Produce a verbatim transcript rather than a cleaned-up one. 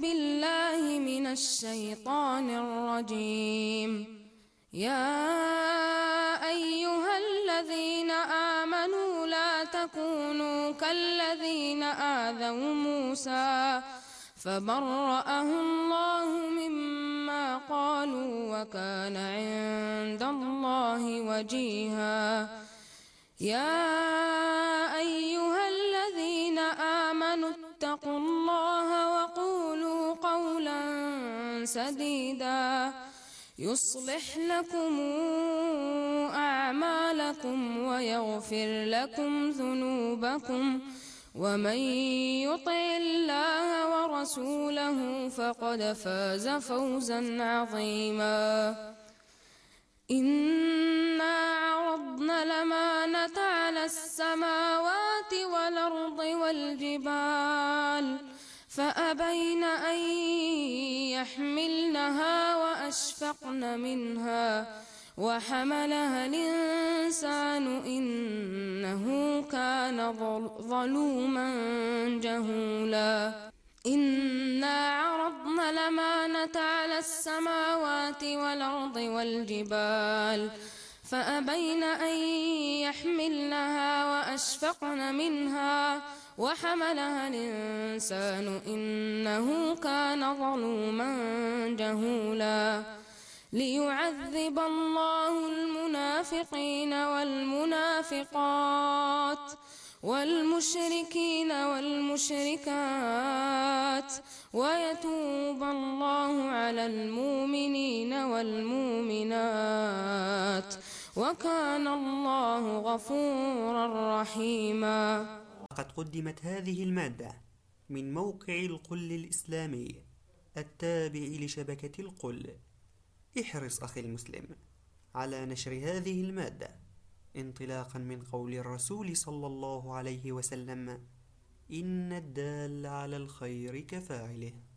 بالله من الشيطان الرجيم. يا أيها الذين آمنوا لا تكونوا كالذين آذوا موسى فبرأه الله مما قالوا وكان عند الله وجيها. يا أيها الذين آمنوا اتقوا الله وقولوا قولا سديدا يصلح لكم أعمالكم ويغفر لكم ذنوبكم ومن يطع الله ورسوله فقد فاز فوزا عظيما. إنا عرضنا الأمانة على السماوات والأرض والجبال فأبين أن يحملنها وأشفقن منها وحملها الإنسان إنه كان ظلوما جهولا. إنا عرضنا الأمانة على السماوات والأرض والجبال فأبين أن يحملنها وأشفقن منها وحملها الإنسان إنه كان ظلوما جهولا. ليعذب الله المنافقين والمنافقات والمشركين والمشركات ويتوب الله على المؤمنين والمؤمنات وكان الله غفورا رحيما. قد قدمت هذه المادة من موقع القل الإسلامي التابع لشبكة القل. احرص أخي المسلم على نشر هذه المادة انطلاقا من قول الرسول صلى الله عليه وسلم: إن الدال على الخير كفاعله.